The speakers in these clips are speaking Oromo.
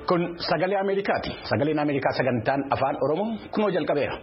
Kun sagalee Ameerikaati. Sagaleen Ameerikaa sagantaan afaan Oromoo kunoo jalqabeera.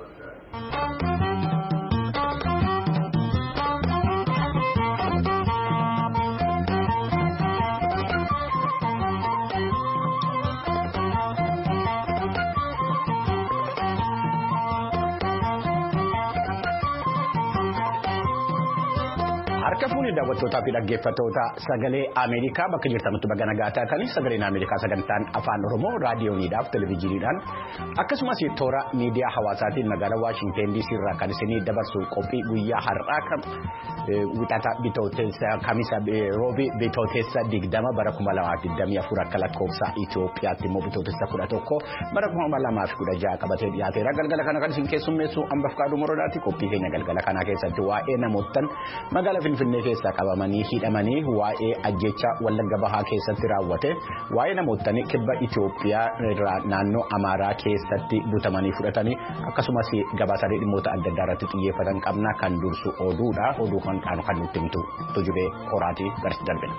Harka fuuni daawwattootaa fi dhaggeeffattoota sagalee Ameerikaa bakka jirtanitti baga nagaa taatanii sagaleen Ameerikaa sagantaan afaan Oromoo raadiyooniidhaaf televezyiiniidhaan akkasumas toora miidiyaa hawaasaatiin magaalaa Waashingteen DC irraa kan isinii dabarsu qophii guyyaa har'aa kan wixata bitootessa kamisa roobii bitootessa 20 bara 2024 akka lakkoofsa Itoophiyaatti immoo bitootessa 11 bara 2016 qabatee dhiyaateera. Galgala kana kan isin keessummeessu Ambaaf Kaaduu Morodaati. Qophii keenya galgala kana keessatti waa'ee namootaan magaalaa Finfinnee keessaa qabamanii hidhamanii waa'ee ajjecha Wallagga Bahaa keessatti raawwate waa'ee namootni kibba Itoophiyaa irraa naannoo Amaaraa keessatti butamanii fudhatanii akkasumas gabaasaalee dhimmoota adda addaa irratti xiyyeeffatan qabna kan dursu oduudha. Oduu kan nutti himtu Tujubee Qoraatii garsi darbina.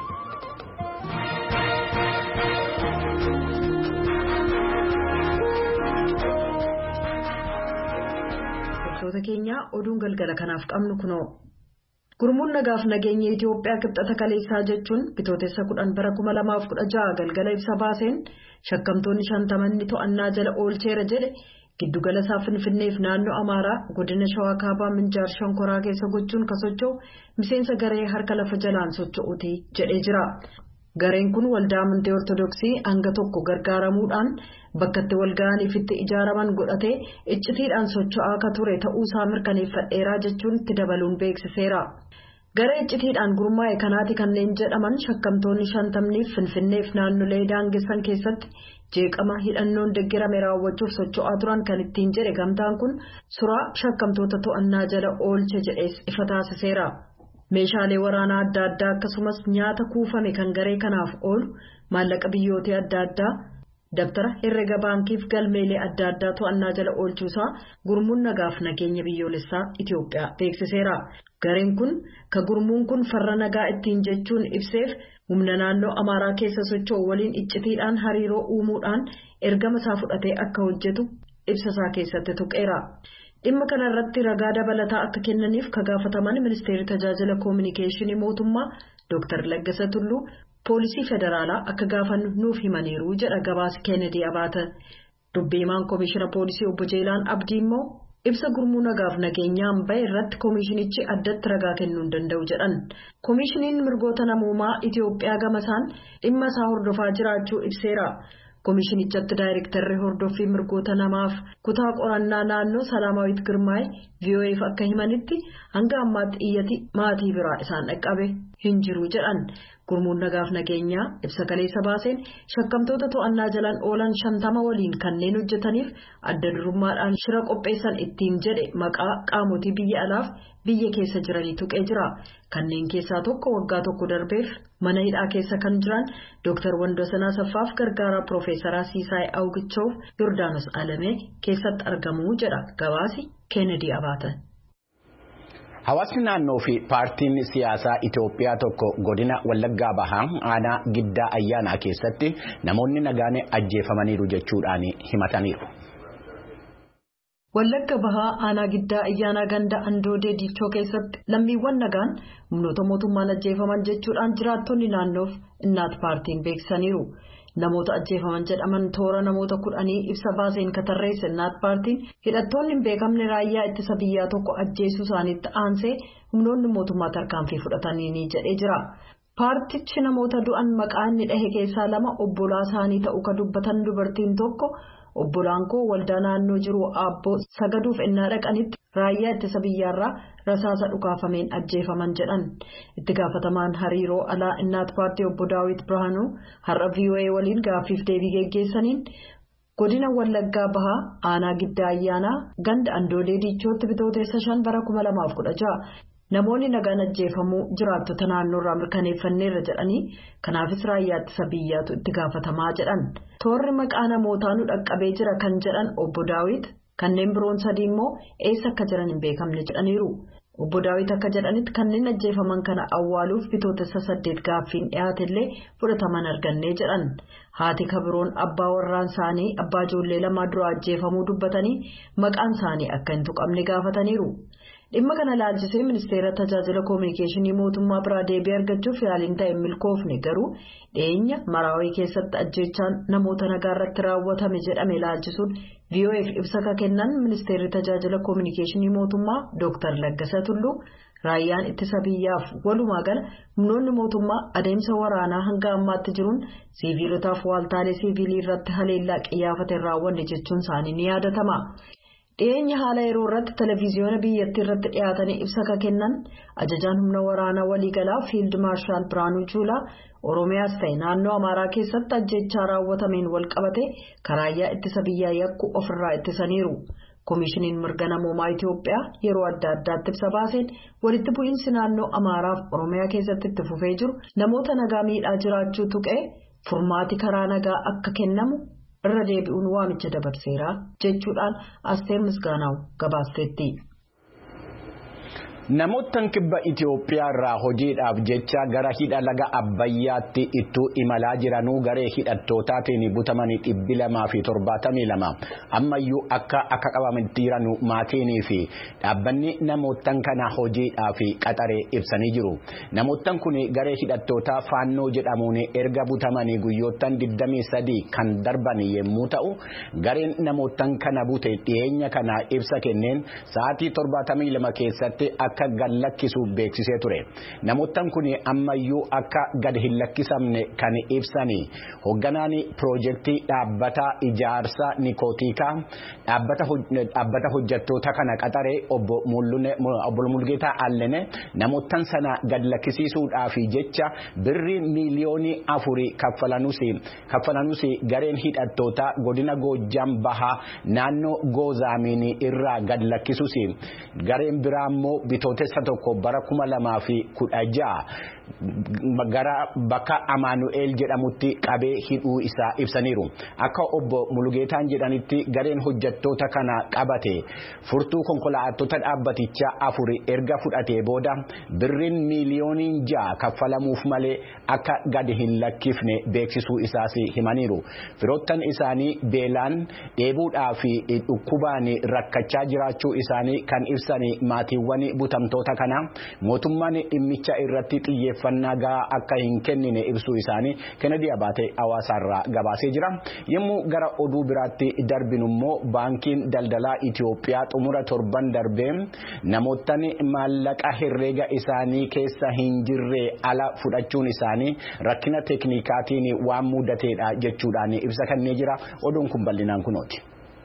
Wantoota keenya oduun galgala kanaaf qabnu kunoo. Gurmuun nagaaf nageenya Itoophiyaa kibxata kaleessaa jechuun bitootessa 10 bara 2016 galgala ibsa baaseen shakkamtoonni 50 to'annaa jala oolcheera jedhe giddugala isaa Finfinneef naannoo Amaaraa godina Shawaa Kaabaa Minjaar Shankoraa keessa gochuun kan socho'u miseensa garee harka lafa jalaan socho'uuti jedhee jira. Gareen kun waldaa amantii Ortodoksii hanga tokko gargaaramuudhaan bakka itti walga'aniif itti ijaaraman godhatee iccitiidhaan socho'aa akka ture ta'uusaa mirkaneeffadheeraa jechuun itti dabaluun beeksiseera. Garee iccitiidhaan gurmaa'e kanaati kanneen jedhaman shakkamtoonni 50 Finfinneef naannolee daangessan keessatti jeeqama hidhannoon deeggarame raawwachuuf socho'aa turan kan ittiin jedhe gamtaan kun suuraa shakkamtoota to'annaa jala oolche jedhees ifa taasiseera. Meeshaalee waraanaa adda addaa akkasumas nyaata kuufame kan garee kanaaf oolu maallaqa biyyootii adda addaa dabtara herrega baankiif galmeelee adda addaa to'annaa jala oolchuusaa gurmuun nagaaf nageenya biyyoolessaa Itoophiyaa beeksiseera. Gareen kun ka gurmuun kun farra nagaa ittiin jechuun ibseef humna naannoo Amaaraa keessa socho'u waliin iccitiidhaan hariiroo uumuudhaan ergama isaa fudhatee akka hojjetu ibsasaa keessatti tuqeera. Dhimma kana irratti ragaa dabalataa akka kennaniif ka gaafataman ministeerri tajaajila koominikeeshinii mootummaa Dr. Laggasa Tulluu poolisii federaalaa akka gaafannu nuuf himaniiru jedha gabaasa Kennedy Abaata. Dubbiimaan koomishina poolisii obbo Jeelaan Abdii immoo ibsa gurmuu nagaaf nageenyaan bahe irratti koomishinichi addatti ragaa kennuu hin danda'u jedhan. Koomishiniin mirgoota namoomaa Itoophiyaa gamasaan dhimma isaa hordofaa jiraachuu ibseera. Koomishinichatti daayirektarri hordoffii mirgoota namaaf kutaa qorannaa naannoo Salaamaawit Girmaay VOA'f akka himanitti hanga ammaatti iyyati maatii biraa isaan dhaqqabe hin jiru jedhan. Gurmuun nagaaf nageenyaa ibsa kaleessa baaseen shakkamtoota to'annaa jalaan oolan 50 waliin kanneen hojjetaniif adda durummaadhaan shira qopheessan ittiin jedhe maqaa qaamotii biyya alaaf biyya keessa jiranii tuqee jira. Kanneen keessaa tokko waggaa tokko darbeef mana hidhaa keessa kan jiran Dr. Wandosanaa Saffaaf gargaaraa Profeesaraa Siisaay Awgichoof Yordaanos Alamee keessatti argamuu jedha gabaasi Kennedy Abaata. Hawaasni naannoo fi paartiin siyaasaa Itoophiyaa tokko godina Wallaggaa Bahaa aanaa Giddaa Ayyaanaa keessatti namoonni nagaan ajjeefamaniiru jechuudhaan himataniiru. Wallagga Bahaa aanaa Giddaa Ayyaanaa ganda Andoodee Diichoo keessatti lammiiwwan nagaan humnoota mootummaan ajjeefaman jechuudhaan jiraattonni naannoof innaat paartiin beeksisaniiru. Namoota ajjeefaman jedhaman toora namoota 10 ibsa baaseen katarreesse innaat paartiin hidhattoonni hin beekamne raayyaa ittisa biyyaa tokko ajjeesuu isaaniitti aansee humnoonni mootummaa tarkaanfii fudhatanii jedhee jira. Paartichi namoota du'an maqaa inni dhahe keessaa 2 obbolaa isaanii ta'uu ka dubbatan dubartiin tokko obbolaan koo waldaa naannoo jiru aabboo sagaduuf ennaa dhaqanitti raayyaa ittisa biyyaarraa rasaasa dhukaafameen ajjeefaman jedhan. Itti gaafatamaan hariiroo alaa innaat paartii obbo Daawit Birhaanuu har'a VOA waliin gaaffiif deebii geggeessaniin godina Wallaggaa Bahaa aanaa Giddaa Ayyaanaa ganda Andoodee Diichootti bitootessa 5 bara 2016 namoonni nagaan ajjeefamuu jiraattota naannoorraa mirkaneeffanneerra jedhanii kanaafis raayyaa ittisa biyyaatu itti gaafatamaa jedhan. Toorri maqaa namootaa nu dhaqqabee jira kan jedhan obbo Daawit kanneen biroon 3 immoo eessa akka jiran hin beekamne jedhaniiru. Obbo Daawit akka jedhanitti kanneen ajjeefaman kana awwaaluuf bitootessa 8 gaaffiin dhiyaatellee fudhataman argannee jedhan. Haati kabiroon abbaa warraan isaanii abbaa ijoollee lama dura ajjeefamuu dubbatanii maqaan isaanii akka hin tuqamne gaafataniiru. Dhimma kana ilaalchisee ministeera tajaajila koominikeeshinii mootummaa biraa deebii argachuuf yaaliin ta'e milkoofne garuu dhiyeenya Maraawii keessatti ajjeechaan namoota nagaa irratti raawwatame jedhame ilaalchisuun VOF ibsa kennan ministeerri tajaajila koominikeeshinii mootummaa Dr. Laggasa Tulluu raayyaan ittisa biyyaaf walumaa gala humnoonni mootummaa adeemsa waraanaa hanga ammaatti jiruun siviilotaaf waaltaalee siviilii irratti haleellaa qiyyaafate raawwanne jechuun isaanii ni yaadatama. Dhiyeenya haala yeroo irratti televiziyoona biyyattii irratti dhiyaatanii ibsa kennan ajajaan humna waraanaa waliigalaa fiild maarshaal Biraanuu Juulaa Oromiyaas ta'e naannoo Amaaraa keessatti ajjeechaa raawwatameen walqabate karaayyaa ittisa biyyaa yakku ofirraa ittisaniiru. Koomishiniin mirga namoomaa Itoophiyaa yeroo adda addaatti ibsa baaseen walitti bu'iinsi naannoo Amaaraaf Oromiyaa keessatti itti fufee jiru namoota nagaa miidhaa jiraachuu tuqee furmaati karaa nagaa akka kennamu irra deebi'uun waamicha dabarseera jechuudhaan Asteer Misgaanaw gabaasteetti. Namoottan kibba Itoophiyaa irraa hojiidhaaf jecha gara hidha laga Abbayyaatti ittuu imalaa jiranuu garee hidhattootaatiin butamanii 272 ammayyuu akka qabaman jiranu maatiinii fi dhaabbanni namoottan kana hojiidhaaf qaxaree ibsanii jiru. Namoottan kun garee hidhattootaa Faannoo jedhamuun erga butamanii guyyoottan 23 kan darban yommuu ta'u gareen namoottan kana bute dhiyeenya kana ibsa kenneen sa'aatii 72 keessatti akka gad lakkisu beeksisee ture. Namoottan kun ammayyuu akka gad hin lakkisamne kan ibsanii hoogganaan piroojeektii dhaabbata ijaarsa Nikootiikaa dhaabbata hojjettoota kana qaxaree obbo Mulgeetaa Allene namoottan sana gad lakkisiisuudhaaf jecha birrii miiliyoonii 4 kaffalanuus gareen hidhattoota godina Goojjam Bahaa naannoo Goozaamiin irraa gad lakkisuus gareen biraa immoo bitootessa tokko bara 2016 gara bakka Amaanu'eel jedhamutti qabee hidhuu isaa ibsaniiru. Akka obbo Mulgeetaan jedhanitti gareen hojjettoota kana qabate furtuu konkolaattota dhaabbatichaa 4 erga fudhatee booda birriin miiliyooniin 6 kaffalamuuf malee akka gad hin lakkifne beeksisuu isaas himaniiru. Firoottan isaanii beelaan dheebuudhaa fi dhukkubaan rakkachaa jiraachuu isaanii kan ibsanii maatiiwwan butamtoota kana mootummaan dhimmicha irratti xiyyeeffannaa gahaa akka hin kennine ibsuu isaanii Kennedy Abaatee Hawaasaarraa gabaasee jira. Yommuu gara oduu biraatti darbinu immoo baankiin daldalaa Itoophiyaa xumura torban darbee namoottan maallaqa herreega isaanii keessa hin jirre ala fudhachuun isaanii rakkina teeknikaatiin waan mudateedha jechuudhaan ibsa kennee jira. Oduun kun bal'inaan kunooti.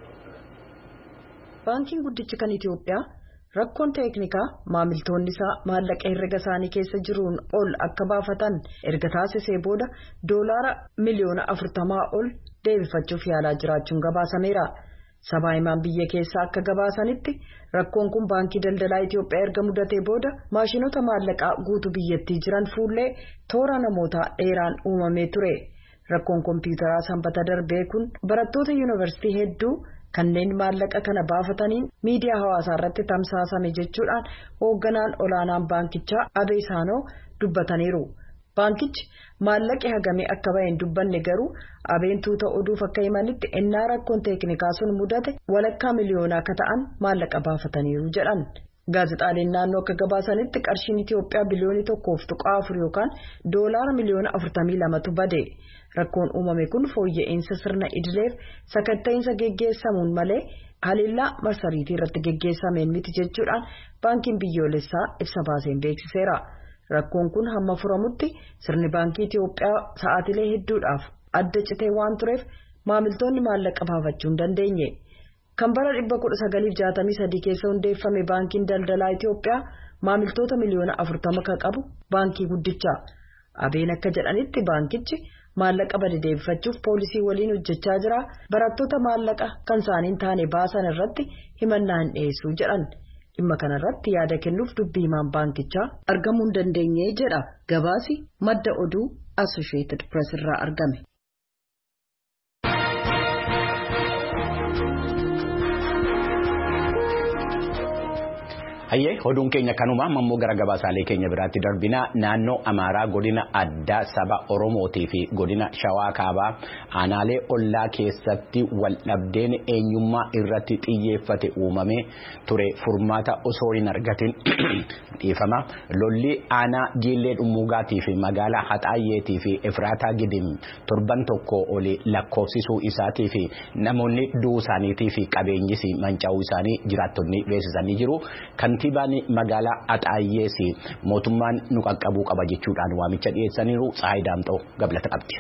Baankiin guddichi kan Itoophiyaa rakkoon teeknikaa maamiltoonni isaa maallaqa herrega isaanii keessa jiruun ol akka baafatan erga taasisee booda doolaara miliyoona 40 ol deebifachuuf yaalaa jiraachuun gabaasameera. Sabaa himaan biyya keessaa akka gabaasanitti rakkoon kun baankii daldalaa Itoophiyaa erga mudatee booda maashinoota maallaqaa guutuu biyyattii jiran fuullee toora namootaa dheeraan uumamee ture. Rakkoon kompiitaraa sanbata darbee kun barattoota yuunivarsiitii hedduu kanneen maallaqa kana baafataniin miidiyaa hawaasaa irratti tamsaasame jechuudhaan hoogganaan olaanaan baankichaa Abee Saanoo dubbataniiru. Baankichi maallaqi hagamee akka bahe hin dubbanne garuu Abeen tuuta oduuf akka himanitti ennaa rakkoon teeknikaa sun mudate walakkaa miliyoonaa akka ta'an maallaqa baafataniiru jedhan. Gaazexaaleen naannoo akka gabaasanitti qarshiin Itoophiyaa biliyoonii 1.4 yookaan doolaara miliyoona 42tu bade. Rakkoon uumame kun fooyya'insa sirna idileef sakatta'insa geggeessamuun malee haleellaa marsariitii irratti geggeessameen miti jechuudhaan baankiin biyyoolessaa ibsa baaseen beeksiseera. Rakkoon kun hamma furamutti sirni baankii Itoophiyaa sa'aatilee hedduudhaaf adda citee waan tureef maamiltoonni maallaqa baafachuu hin dandeenye. Kan bara 1963 keessa hundeeffame baankiin daldalaa Itoophiyaa maamiltoota miliyoona 40 kan qabu baankii guddicha. Abeen akka jedhanitti baankichi maallaqa bade deebifachuuf poolisii waliin hojjechaa jira. Barattoota maallaqa kan isaaniin taane baasan irratti himannaa hin dhiyeessu jedhan. Dhimma kanarratti yaada kennuuf dubbii himaan baankichaa argamuu hin dandeenye jedha. Gabaasi madda oduu Associated Press irraa argame. Hayyee oduun keenya kanuma ammoo gara gabaasaalee keenya biraatti darbina naannoo Amaaraa godina addaa saba Oromootii fi godina Shawaa Kaabaa aanaalee ollaa keessatti waldhabdeen eenyummaa irratti xiyyeeffate uumamee ture furmaata osoo hin argatin dhiifama lolli aanaa Jiillee Dhummuugaatii fi magaalaa Haxaayyeetii fi Efraataa Gidim torban tokko olii lakkoofsisuu isaatii fi namoonni du'uu isaaniitii fi qabeenyis manca'uu isaanii jiraattonni beeksisanii jiru. Kantiibaan magaalaa Haxaayyees mootummaan nu qaqqabuu qaba jechuudhaan waamicha dhiyeessaniiru. Tsaayi Daamxoo gabaasa qabdi.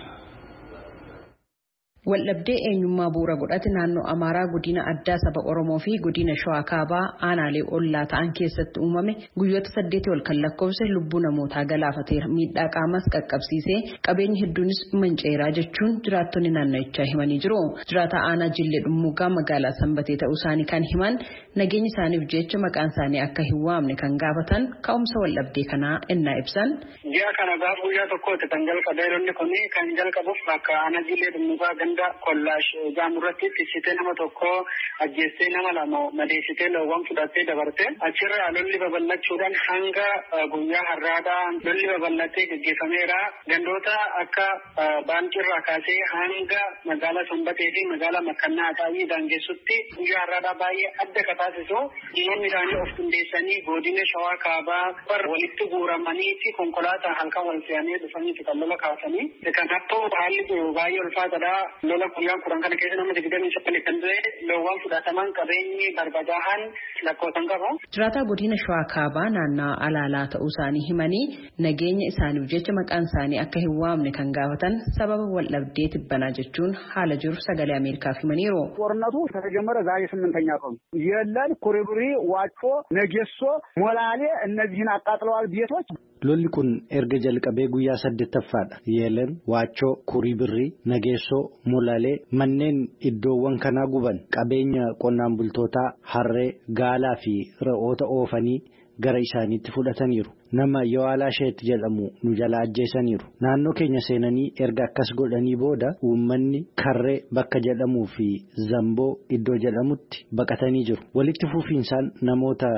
Waldhabdee eenyummaa bu'uura godhate naannoo Amaaraa godina addaa saba Oromoo fi godina Shawaa Kaabaa aanaalee ollaa ta'an keessatti uumame guyyoota 8 ol kan lakkoofse lubbuu namootaa galaafateera. Miidhaa qaamas qaqqabsiisee qabeenyi hedduunis manca'eeraa jechuun jiraattonni naannichaa himanii jiru. Jiraataa aanaa Jiillee Dhummuugaa magaalaa Sanbatee ta'uu isaanii kan himan nageenya isaaniif jecha maqaan isaanii akka hin waamne kan gaafatan ka'umsa waldhabdee kanaa ennaa ibsan. Ji'a kana gaafa guyyaa tokkooti kan jalqabee lolli kun kan jalqabuuf akka aanaa Jiillee Dhummuugaa ganda kollaash gaamurratti tiksitee nama tokko ajjeessee nama lama madeessitee loowwan fudhattee dabarte achirraa lolli babal'achuudhaan hanga guyyaa har'aadhaa lolli babal'atee gaggeeffameera. Gandoota akka Baancirraa kaasee hanga magaalaa Sanbatee fi magaalaa Makkannaa Haxaayii daangessutti guyyaa har'aadhaa baay'ee adda kataasisu dhimmoonni isaanii of qindeessanii godina Shawaa Kaabaa walitti guuramanii fi konkolaataa halkan wal fe'anii dhufanii kan lola kaasanii kanaafuu haalli baay'ee ulfaataadha. Lola guyyaa kuran kana keessa nama 29 kan ta'e loowwan fudhataman qabeenyi barbadaa'an lakkoofsan qabu. Jiraataa godina Shawaa Kaabaa naannoo Alaalaa ta'uu isaanii himanii nageenya isaaniif jecha maqaan isaanii akka hin waamne kan gaafatan sababa waldhabdee tibbanaa jechuun haala jiru sagalee Ameerikaaf himaniiru. ጦርነቱ ከተጀመረ ዛሬ 8ኛ ቀኑ የለን ኩሪብሪ ዋጮ ነጌሶ ሞላሌ እነዚህን አቃጥለዋል ቤቶች lolli kun erga jalqabee guyyaa 8ffaadha. Yeelen, Waachoo, Kuriibirrii, Nageessoo, Molaalee manneen iddoowwan kanaa guban qabeenya qonnaan bultootaa harree, gaalaa fi re'oota oofanii gara isaaniitti fudhataniiru. Nama Yawaalaa Sheet jedhamu nu jala ajjeesaniiru. Naannoo keenya seenanii erga akkas godhanii booda uummanni Karree bakka jedhamuu fi Zamboo iddoo jedhamutti baqatanii jiru. Walitti fufiinsaan namoota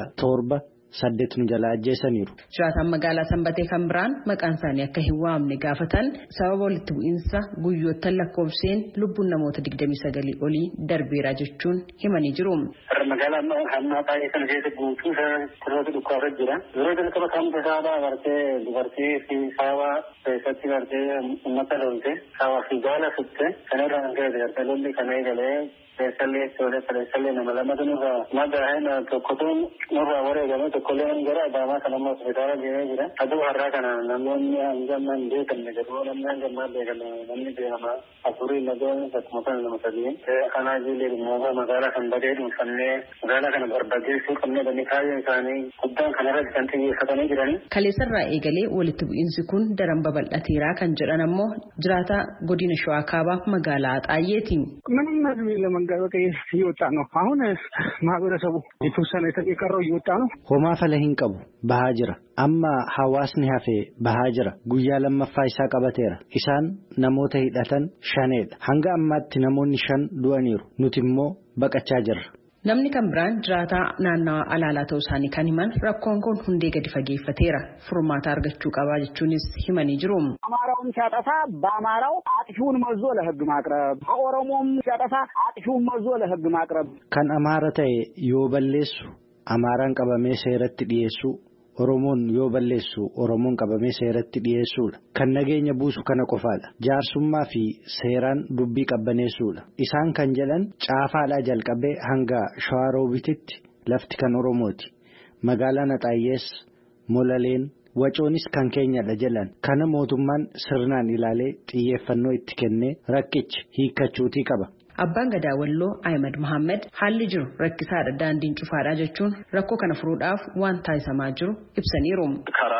7 nu jala ajjeesaniiru. Jiraataan magaalaa Sanbatee kan biraan maqaan isaanii akka hin waamne gaafatan sababa walitti bu'iinsa guyyoota lakkoofseen lubbuun namoota 29 olii darbeera jechuun himanii jiru. Magaalaa hammaa baay'ee kan keessatti guutuu sirriitti dhukkaasaa jira. Yeroo jalqaba kan saabaa agartee dubartii fi saabaa keessatti agartee uummata lolte saabaa fi gaala fitte kanarraa kan ka'e lolli kana eegalee Sallee nama lamatu nurraa magaalaa tokkotuun nurraa wareegame tokkollee gara Adaamaa kan amma hospitaala deemee jira. Aduu har'aa kana namoonni hangamman beekamne jedhu namni hangammaa beekame namni beekama afurii nagoon akkuma kana nama sadii. Kanaa Jiillee Dhummuugaa magaalaa Sanbatee dhuunfannee magaalaa kana barbadeessuu qabnee banni kaayyoo isaanii guddaan kanarratti kan xiyyeeffatanii jiran. Kaleessarraa eegalee walitti bu'iinsi kun daran babal'ateeraa kan jedhan ammoo jiraataa godina Shawaa Kaabaa magaalaa Haxaayyeeti. መንገድ እየወጣ ነው። አሁን ማህበረሰቡ የተወሰነ የቀረው እየወጣ ነው። ሆማ ፈለህን ቀቡ በሃጅራ አማ ሐዋስኒ ሀፌ በሃጅራ ጉያ ለመፋ ኢሳ ቀበቴራ ኢሳን ነሞተ ሂዳተን ሸኔድ hanga ammaatti namoonni 5 du'aniiru nutimmoo baqachaa jirra. Namni kan biraan jiraataa naannawaa Alaalaa ta'uu isaanii kan himan rakkoon kun hundee gadi fageeffateera furmaata argachuu qabaa jechuunis himanii jiru. አማራውን ሲያጠፋ በአማራው አጥፊውን መዞ ለህግ ማቅረብ በኦሮሞም ሲያጠፋ አጥፊውን መዞ ለህግ ማቅረብ kan amaara ta'e yoo balleessu amaaraan qabamee seeratti dhiyeessu Oromoon yoo balleessu Oromoon qabamee seeratti dhiyeessuudha. Kan nageenya buusu kana qofaadha. Jaarsummaa fi seeraan dubbii qabbaneessuudha. Isaan kan jedhan caafaadhaa jalqabee hanga Shawaroobititti lafti kan Oromooti. Magaalaan Haxaayyees, Molaleen, Wacoonis kan keenyadha jedhan. Kana mootummaan sirnaan ilaalee xiyyeeffannoo itti kennee rakkichi hiikkachuutii qaba. Abbaan Gadaa Walloo Ahmed Mohammed haalli jiru rakkisaadha daandiin cufaadha jechuun rakkoo kana furuudhaaf waan taasisamaa jiru ibsaniiru. Karaa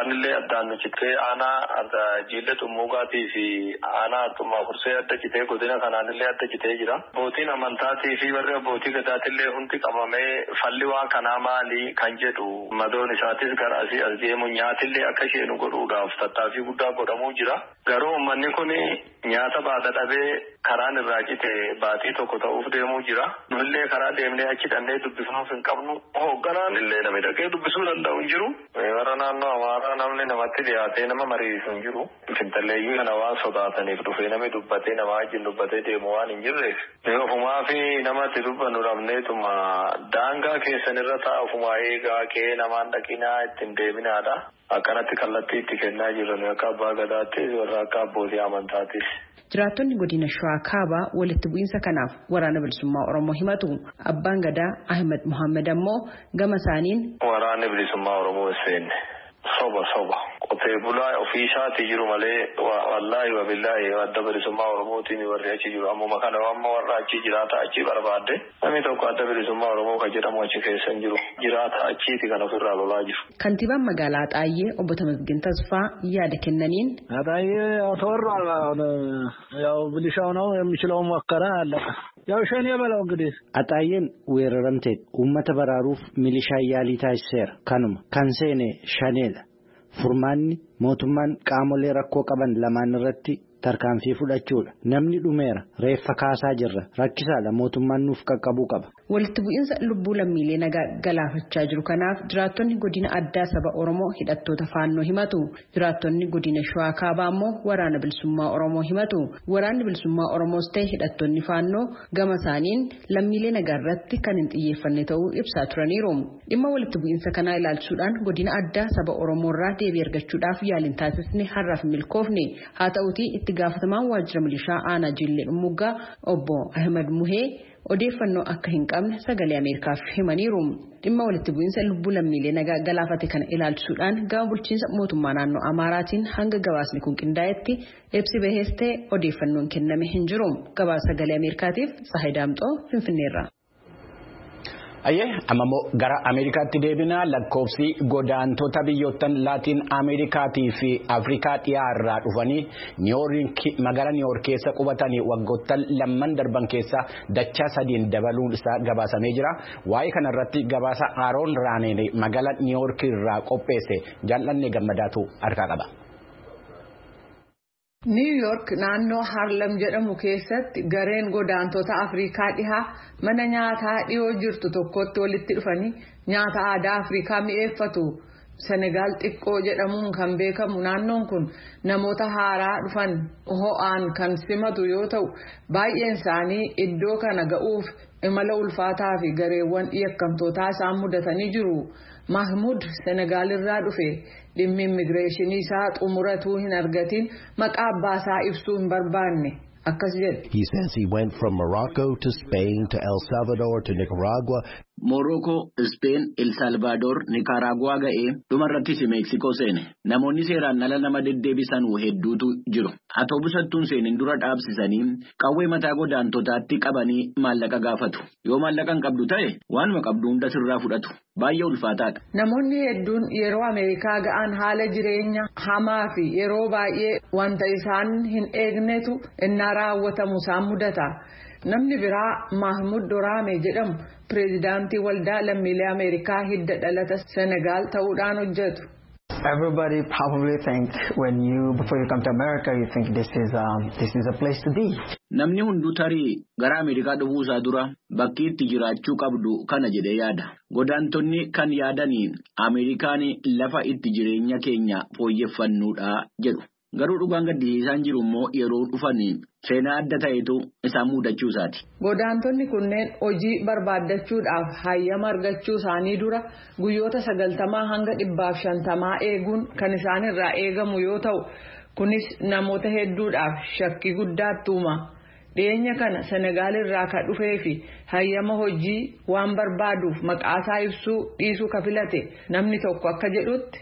Duraanillee addaan nu citee aanaa jiillee xummuugaatii fi aanaa xummaa kursee adda citee godina kanaanillee adda citee jira. Abbootiin amantaatii fi warri abbootii gadaatillee hundi qabamee falli waan kanaa maali kan jedhu madoon isaatis gara asii as deemu nyaatillee akka isheen godhuudhaaf tattaaffii guddaa godhamuu jira. Garuu uummanni kun nyaata baata dhabee karaan irraa cite baatii tokko ta'uuf deemuu jira. Nullee karaa deemnee achi dhannee dubbisuuf hin qabnu. Hoogganaan illee namni dhaqee dubbisuu danda'u hin jiru. Warra naannoo Amaaraa namni namatti dhiyaatee nama mariisu hin jiru. Fintalleeyyii kana waan sodaataniif dhufee namni dubbatee nama wajjin dubbatee deemu waan hin jirreef. Ofumaa fi namatti dubbannu dhabneetuma daangaa keessanirra ta'a ofumaa eegaa kee namaan dhaqinaa ittiin deeminaadha. Akkanatti kallattii itti kennaa jiran akka abbaa gadaattis warra akka abbootii amantaattis. Jiraattonni godina Shawaa Kaabaa walitti bu'iinsa kanaaf waraana bilisummaa Oromoo himatu. Abbaan gadaa Ahmed Muhammad ammoo gama isaaniin waraanni bilisummaa Oromoo seenne soba qotee bulaa ofii isaatii jiru malee wallaahi wa billaahi adda bilisummaa Oromootiin warri achi jiru ammuma kana amma warra achi jiraata achi barbaadde namni tokko adda bilisummaa Oromoo kan jedhamu achi keessa hin jiru jiraata achiiti kan ofirraa lolaa jiru. Kantiibaan magaalaa Xaayyee obbo Tamasgin Tasfaa yaada kennaniin Xaayyee ተወሯል ያው ብልሻው ነው የሚችለው ሞከረ አለቀ ያው ሸኔ በለው እንግዲህ Axaayyeen weeraramte uummata baraaruuf milishaa yaalii taasiseera kanuma kan seene shaneedha. Furmaanni mootummaan qaamolee rakkoo qaban lamaan irratti tarkaanfii fudhachuudha. Namni dhumeera reeffa kaasaa jirra rakkisaadha mootummaan nuuf qaqqabuu qaba. Walitti bu'iinsa lubbuu lammiilee nagaa galaafachaa jiru kanaaf jiraattonni godina addaa saba Oromoo hidhattoota faannoo himatu. Jiraattonni godina Shawaa Kaabaa ammoo waraana bilisummaa Oromoo himatu. Waraanni bilisummaa Oromoos ta'e hidhattoonni faannoo gama isaaniin lammiilee nagaa irratti kan hin xiyyeeffanne ta'uu ibsaa turaniiru. Dhimma walitti bu'iinsa kanaa ilaalchuudhaan godina addaa saba Oromoo irraa deebii argachuudhaaf yaaliin taasisne har'aaf milkoofne. Haa ta'uutii itti gaafatamaan waajjira milishaa aanaa Jillee Dhummugaa obbo Ahmed Muhee odeeffannoo akka hin qabne sagalee Ameerikaaf himaniiru. Dhimma walitti bu'iinsa lubbuu lammiilee nagaa galaafate kana ilaalchuudhaan gama bulchiinsa mootummaa naannoo Amaaraatiin hanga gabaasni kun qindaa'etti ibsi bahees ta'e odeeffannoon kenname hin jiru. Gabaasa sagalee Ameerikaatiif Tsahaay Daamxoo Finfinneerra. Ayyee ammoo gara Ameerikaatti deebinaa lakkoofsi godaantota biyyoottan Laatiin Ameerikaatii fi Afrikaa dhiyaarraa dhufanii magaalaa Niiwoork keessa qubatanii waggoottan lamman darban keessa dachaa sadiin dabaluun isaa gabaasamee jira. Waa'ee kanarratti gabaasa Aaroon Raanee magaalaa Niiwoork irraa qopheesse jaallanne gammadaatu harkaa qaba. New York naannoo Harlem jedhamu keessatti gareen godaantota Afrikaa dhihaa mana nyaataa dhiyoo jirtu tokkotti walitti dhufanii nyaata aadaa Afrikaa mi'eeffatu. Senegaal xiqqoo jedhamuun kan beekamu naannoon kun namoota haaraa dhufan ho'aan kan simatu yoo ta'u baay'een isaanii iddoo kana ga'uuf imala ulfaataa fi gareewwan yakkamtootaa isaan mudatanii jiru. Mahmoud Senegaal irraa dhufe dhimmi immigireeshinii isaa xumuratuu hin argatiin maqaa abbaasaa ibsuu hin barbaanne akkas jedhe. He says he went from Morocco to Spain to El Salvador to Nicaragua. Morocco, Spain, El Salvador, Nicaragua ga'ee dhumarrattis Meeksikoo seene. Namoonni seeraan ala nama deddeebisan hedduutu jiru. Atoobusattuun seenin dura dhaabsisanii qawwee mataa godaantotaatti qabanii maallaqa gaafatu. Yoo maallaqa hin qabdu ta'e waanuma qabdu hunda sirraa fudhatu. Baay'ee ulfaataadha. Namoonni hedduun yeroo Ameerikaa ga'an haala jireenya hamaa fi yeroo baay'ee wanta isaan hin eegnetu innaa raawwatamu isaan mudata. Namni biraa Mahmoud Doraame jedhamu pireezidaantii waldaa lammiilee Ameerikaa hidda dhalata Senegaal ta'uudhaan hojjetu. Everybody probably think before you come to America you think this is a place to be. Namni hunduu tarii gara Ameerikaa dhufuusaa dura bakki itti jiraachuu qabdu kana jedhee yaada. Godaantonni kan yaadanii Ameerikaan lafa itti jireenya keenya fooyyeffannuudha jedhu. Garuu dhugaan gaddisiisaan jiru immoo yeroo dhufanii seenaa adda ta'etu isaan mudachuu isaati. Godaantonni kunneen hojii barbaaddachuudhaaf hayyama argachuu isaanii dura guyyoota 90 hanga 150 eeguun kan isaan irraa eegamu yoo ta'u kunis namoota hedduudhaaf shakkii guddaatti uuma. Dhiyeenya kana Senegaal irraa kan dhufee fi hayyama hojii waan barbaaduuf maqaasaa ibsuu dhiisuu kafilate namni tokko akka jedhutti.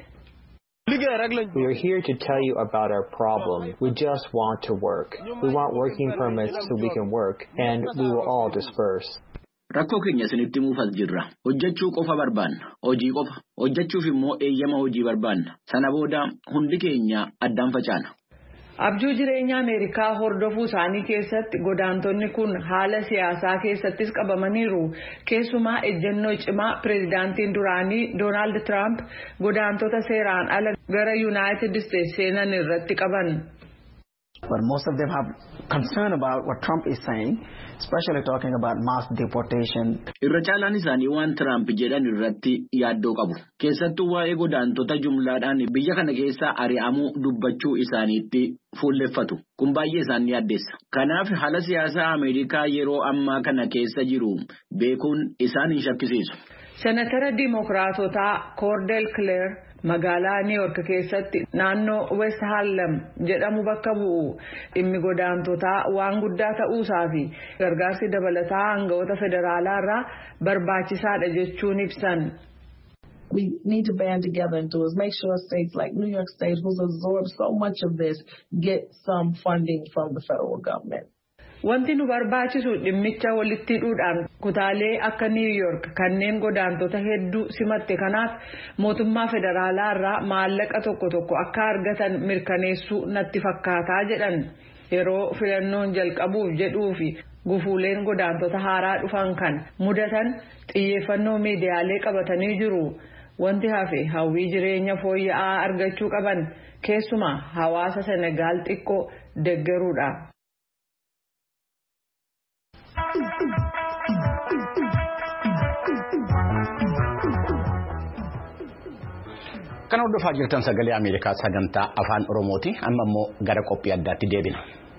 We are here to tell you about our problem. We just want to work. We want working permits so we can work, and we will all disperse. rakkoo keenya isinitti muufas jirra. Hojjechuu qofa barbaanna. Hojii qofa. Hojjechuuf immoo eeyyama hojii barbaanna. Sana booda hundi keenya addaan facaana. Abjuu jireenya Ameerikaa hordofuu isaanii keessatti godaantonni kun haala siyaasaa keessattis qabamaniiru. Keessumaa ejjennoo cimaa pireezidaantiin duraanii Doonaald Tiraamp godaantota seeraan ala gara Yuunaayitid Isteetsi seenan irratti qaban. But most of them have concern about what Trump is saying, especially talking about mass deportation. Irra caalaan isaanii waan Trump jedhan irratti yaaddoo qabu. Keessattuu waa'ee godaantota jumlaadhaan biyya kana keessaa ari'amuu dubbachuu isaaniitti fuulleffatu. Kun baay'ee isaan yaaddeessa. Kanaaf haala siyaasaa Ameerikaa yeroo ammaa kana keessa jiru beekuun isaan hin shakkisiisu. Senatara Dimookiraatotaa Cordell Clare magaalaa New York keessatti naannoo West Harlem jedhamu bakka bu'u dhimmi godaantotaa waan guddaa ta'uusaa fi gargaarsi dabalataa aangawoota federaalaa irraa barbaachisaadha jechuun ibsan. We need to band together and do is make sure states like New York State, who's absorbed so much of this, get some funding from the federal government. Wanti nu barbaachisu dhimmicha walitti hidhuudhaan kutaalee akka New York kanneen godaantota hedduu simatte kanaaf mootummaa federaalaa irraa maallaqa tokko akka argatan mirkaneessuu natti fakkaataa jedhan. Yeroo filannoon jalqabuuf jedhuu fi gufuuleen godaantota haaraa dhufan kan mudatan xiyyeeffannoo miidiyaalee qabatanii jiru. Wanti hafe hawwii jireenya fooyya'aa argachuu qaban keessumaa hawaasa Senegaal xiqqoo deeggaruudha. Kan hordofaa jirtan sagalee Ameerikaa sagantaa afaan Oromooti. Amma immoo gara qophii addaatti deebina.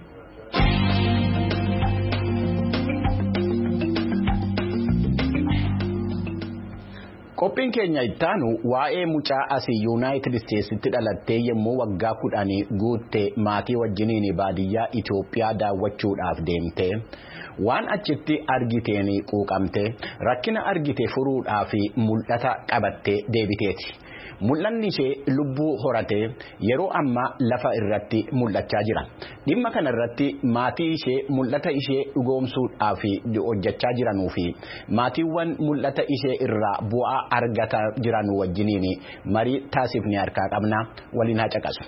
Qophiin keenya ittaanu waa'ee mucaa asii Yuunaayitid Isteetsitti dhalattee yommuu waggaa 10 guutte maatii wajjiniin baadiyyaa Itoophiyaa daawwachuudhaaf deemte. Waan achitti argiteen quuqamte rakkina argite furuudhaaf mul'ata qabattee deebiteeti. Mul'anni ishee lubbuu horatee yeroo ammaa lafa irratti mul'achaa jira. Dhimma kana irratti maatii ishee mul'ata ishee dhugoomsuudhaaf hojjechaa jiranuu fi maatiiwwan mul'ata ishee irraa bu'aa argataa jiran wajjiniin marii taasifnee harkaa qabna waliin haa caqasu.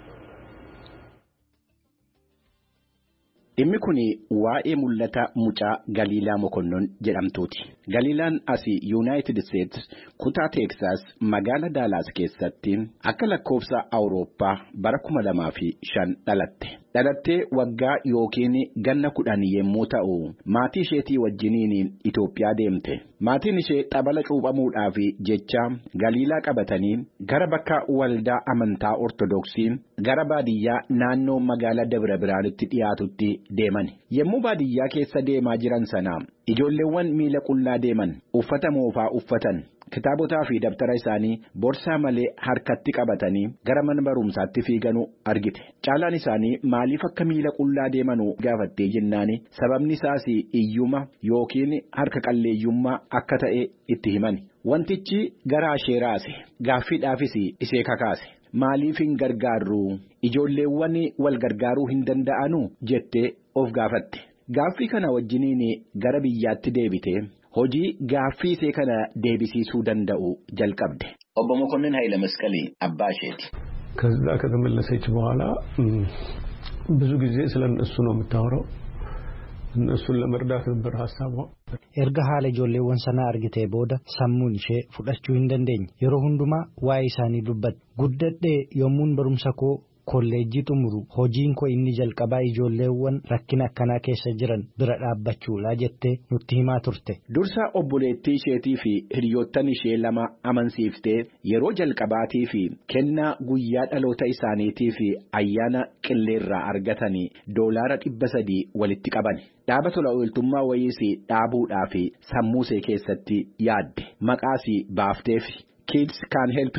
Dhimmi kun waa'ee mul'ata mucaa Galiilaa Mokonnon jedhamtuuti. Galiilaan asii Yuunaayitid Isteetsi kutaa Teeksaas magaalaa Daalaas keessatti akka lakkoofsa Awurooppaa bara 2005 dhalatte. Dhalattee waggaa yookiin ganna 10 yommuu ta'u maatii isheetii wajjiniin Itoophiyaa deemte. Maatiin ishee xabala cuuphamuudhaaf jecha Galiilaa qabatanii gara bakka waldaa amantaa Ortodoksii gara baadiyyaa naannoo magaalaa Dabra Biraanitti dhiyaatutti deeman. Yommuu baadiyyaa keessa deemaa jiran sana ijoolleewwan miila qullaa deeman uffata moofaa uffatan. Kitaabotaa fi dabtara isaanii borsaa malee harkatti qabatanii gara mana barumsaatti fiiganuu argite. Caalaan isaanii maaliif akka miila qullaa deemanuu gaafattee jennaani sababni isaas iyyuma yookiin harka qalleeyyummaa akka ta'e itti himan. Wantichi garaa ishee raase gaaffiidhaafis ishee kakaase. Maaliif hin gargaarru? Ijoolleewwan wal gargaaruu hin danda'anuu jettee of gaafatte. Gaaffii kana wajjiniin gara biyyaatti deebite. Hojii gaaffii ishee kana deebisiisuu danda'u jalqabde. Obbo Mokonnon Hayile Masqalii abbaa isheeti. ከዛ ከተመለሰች በኋላ ብዙ ጊዜ ስለነሱ ነው የምታወራው። እነሱን ለመርዳት ነበር ሐሳቧ። erga haala ijoolleewwan sanaa argitee booda sammuun ishee fudhachuu hin dandeenye. Yeroo hundumaa waa'ee isaanii dubbatte. Guddadhee yommuun barumsa koo kolleejjii xumuru hojiin koo inni jalqabaa ijoolleewwan rakkina akkanaa keessa jiran bira dhaabbachuudha jettee nutti himaa turte. Dursa obboleettii isheetii fi hiriyoottan ishee lama amansiiftee yeroo jalqabaatii fi kennaa guyyaa dhaloota isaaniitii fi ayyaana qilleerraa argatanii $300 walitti qaban. Dhaaba tola ooltummaa wayiis dhaabuudhaaf sammuusee keessatti yaadde maqaas baafteef Kids Can Help Too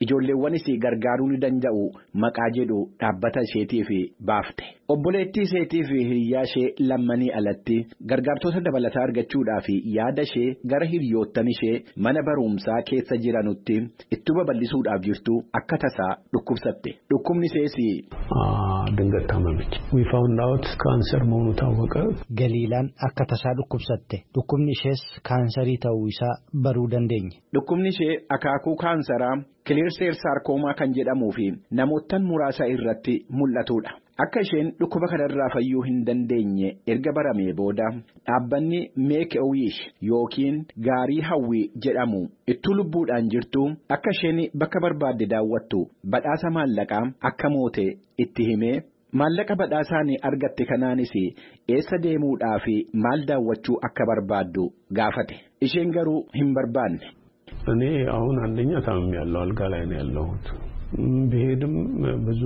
ijoolleewwanis gargaaruu ni danda'u maqaa jedhu dhaabbata isheetiif baafte. Obboleettii isheetii fi hiriyaa ishee lammanii alatti gargaartota dabalataa argachuudhaaf yaada ishee gara hiriyoottan ishee mana barumsaa keessa jiranutti itti babal'isuudhaaf jirtu akka tasaa dhukkubsatte. Dhukkubni ishees ድንገት ታመመች. We found out ካንሰር መሆኑ ታወቀ. Galiilaan akka tasaa dhukkubsatte. Dhukkubni ishees kaansarii ta'uu isaa baruu dandeenye. Dhukkubni ishee akaakuu kaansaraa Clear cell sarcoma kan jedhamuu fi namoottan muraasa irratti mul'atudha. Akka isheen dhukkuba kanarraa fayyuu hin dandeenye erga baramee booda dhaabbanni Make a Wish yookiin gaarii hawwii jedhamu itti lubbuudhaan jirtu akka isheen bakka barbaadde daawwattu badhaasa maallaqaa akka moote itti himee maallaqa badhaasaan argatte kanaanis eessa deemuudhaa fi maal daawwachuu akka barbaaddu gaafate. Isheen garuu hin barbaanne. እኔ አሁን አንደኛ ታምሜያለሁ አልጋ ላይ ነው ያለሁት ብሄድም ብዙ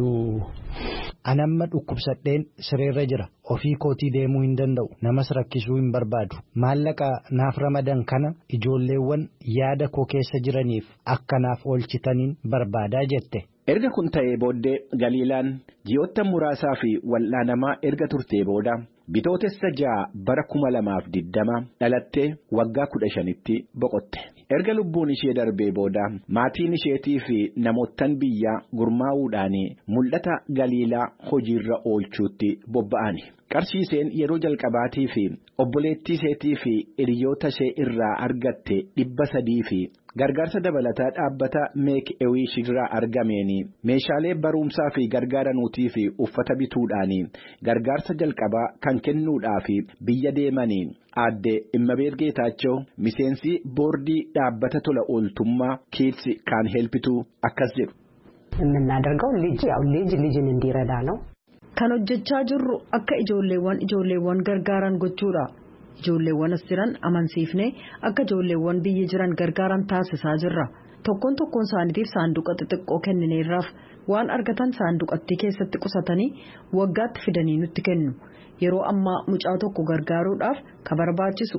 anamma dhukkubsadheen sireerra jira ofii kootii deemuu hin danda'u namas rakkisuu hin barbaadu maallaqa naaf ramadan kana ijoolleewwan yaada koo keessa jiraniif akka naaf oolchitaniin barbaadaa jette. Erga kun ta'ee booddee Galiilaan ji'oota muraasaa fi wal'aanamaa erga turtee booda bitootessa 6 bara 2020 dhalattee waggaa 15tti boqotte. Erga lubbuun ishee darbee booda maatiin isheetii fi namoottan biyyaa gurmaa'uudhaan mul'ata Galiilaa hojiirra oolchuutti bobba'ani. Qarshiiseen yeroo jalqabaatii fi obboleettii isheetii fi hiriyoota ishee irraa argatte 300 fi gargaarsa dabalataa dhaabbata Make a Wish irraa argameen meeshaalee barumsaa fi gargaaranuutii fi uffata bituudhaan gargaarsa jalqabaa kan kennuudhaaf biyya deemanii aadde Immabeet Geetaachoo miseensi boordii dhaabbata tola ooltummaa Kids Can Helpitu akkas jedhu. የምናደርገው ልጅን እንዲረዳ ነው. Kan hojjechaa jirru akka ijoolleewwan gargaaran gochuudha. Ijoolleewwan as jiran amansiifnee akka ijoolleewwan biyya jiran gargaaran taasisaa jirra. Tokkoon isaaniitiif saanduqa xixiqqoo kennineerraaf waan argatan saanduqatti keessatti qusatanii waggaatti fidanii nutti kennu. Yeroo ammaa mucaa tokko gargaaruudhaaf ka barbaachisu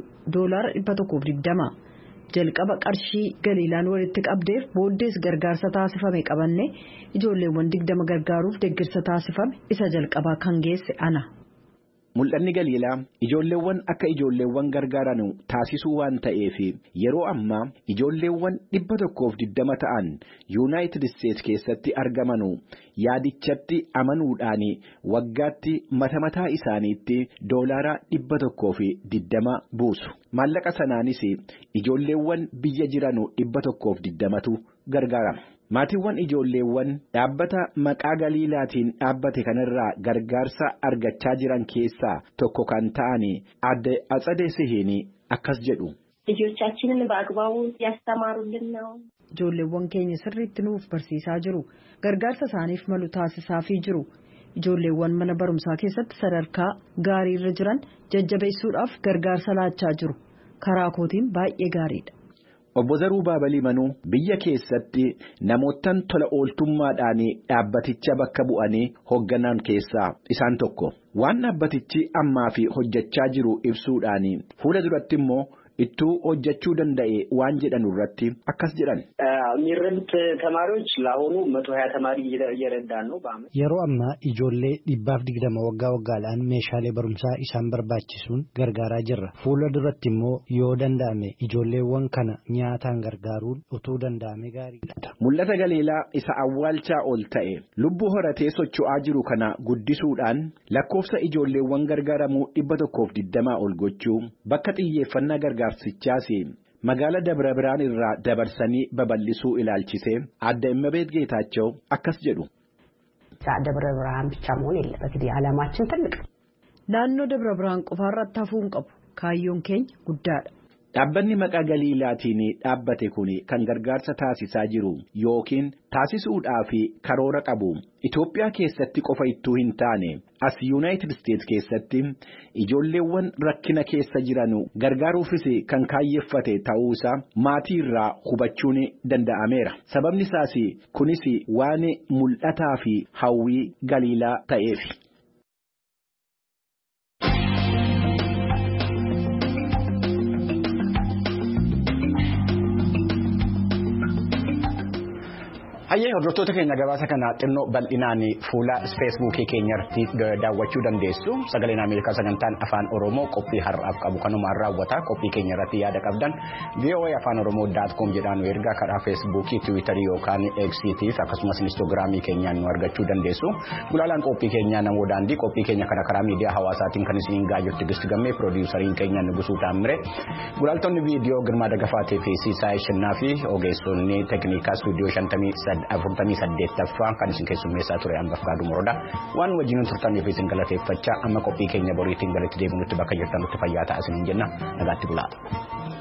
$120. Jalqaba qarshii Galiilaan walitti qabdeef booddees gargaarsa taasifame qabanne ijoolleewwan 20 gargaaruuf deeggarsa taasifame isa jalqabaa kan geesse ana. Mul'anni Galiilaa ijoolleewwan akka ijoolleewwan gargaaran taasisuu waan ta'eef yeroo ammaa ijoolleewwan 120 ta'an United States keessatti argaman yaadichatti amanuudhaan waggaatti mataa isaaniitti $120 buusu. Maallaqa sanaanis ijoolleewwan biyya jiran 120tu gargaarama. Maatiiwwan ijoolleewwan dhaabbata maqaa Galiilaatiin dhaabbate kanarraa gargaarsa argachaa jiran keessaa tokko kan ta'an aadde Atsade Sihiin akkas jedhu. ልጆቻችንን በአግባቡ ያስተማሩልን ነው. Ijoolleewwan keenya sirriitti nuuf barsiisaa jiru. Gargaarsa isaaniif malu taasisaafii jiru. Ijoolleewwan mana barumsaa keessatti sadarkaa gaarii irra jiran jajjabeessuudhaaf gargaarsa laachaa jiru. Karaa kootiin baay'ee gaariidha. Obbo Zaruu Baabalii Manuu biyya keessatti namoottan tola ooltummaadhaan dhaabbaticha bakka bu'anii hoogganan keessaa isaan tokko. Waan dhaabbatichi ammaa fi hojjechaa jiru ibsuudhaan fuula duratti immoo ittuu hojjechuu danda'e waan jedhan irratti akkas jedhan. የሚረዱት ተማሪዎች ለአሁኑ 120 ተማሪ እየረዳን ነው በአመት yeroo ammaa ijoollee 120 waggaa waggaadhaan meeshaalee barumsaa isaan barbaachisuun gargaaraa jirra. Fuula duratti immoo yoo danda'ame ijoolleewwan kana nyaataan gargaaruun utuu danda'ame gaariidha. Mul'ata Galiilaa isa awwaalchaa ol ta'e lubbuu horatee socho'aa jiru kana guddisuudhaan lakkoofsa ijoolleewwan gargaaramuu 120 ol gochuu bakka xiyyeeffannaa gargaarsichaas Magaala Dabra Biraan irraa dabarsanii babal'isuu ilaalchisee aadde Immabeet Geetaachoo akkas jedhu. Dabra Biraan ብቻ መሆን የለበትም ዓላማችን ትልቅ ነው. Naannoo Dabra Biraan qofaarratti hafuu hin qabu. Kaayyoon keenya guddaadha. Dhaabbanni maqaa Galiilaatiin dhaabbate kun kan gargaarsa taasisaa jiru yookiin taasisuudhaaf karoora qabu Itoophiyaa keessatti qofa ittuu hin taane as United States keessatti ijoolleewwan rakkina keessa jiran gargaaruufis kan kaayyeeffate ta'uusaa maatii irraa hubachuun danda'ameera. Sababni isaas kunis waan mul'ataa fi hawwii Galiilaa ta'eef. Hayyee hordoftoota keenya gabaasa kana xinnoo bal'inaan fuula feesbuukii keenyatti daawwachuu dandeessu. Sagaleen Ameerikaa sagantaan afaan Oromoo qophii har'aaf qabu kanumaan raawwata. Qophii keenya irratti yaada qabdan voaafaanoroomoo.com jedhaan nu ergaa karaa feesbuukii, tiwiitarii yookaan eegsiitiif akkasumas inistoogiraamii keenyaan nu argachuu dandeessu. Gulaalaan qophii keenyaa namoo daandii qophii keenya kana karaa miidiyaa hawaasaatiin kan isiniin gaayyotti gistigammee piroodiwusariin keenya Nugusuu Taamire. Gulaaltonni viidiyoo Girmaa Dagafaatee fi Siisaay Shinnaa fi ogeessonni teeknikaa istuudiyoo 48ffaa kan isin keessummeessaa ture Ambaaf Gaaduu Morodaa waan wajjin turtaniif isin galateeffachaa amma qophii keenya boriitiin galitti deebinutti bakka jirtanutti fayyaa ta'aa isiniin jenna nagaatti bulaa.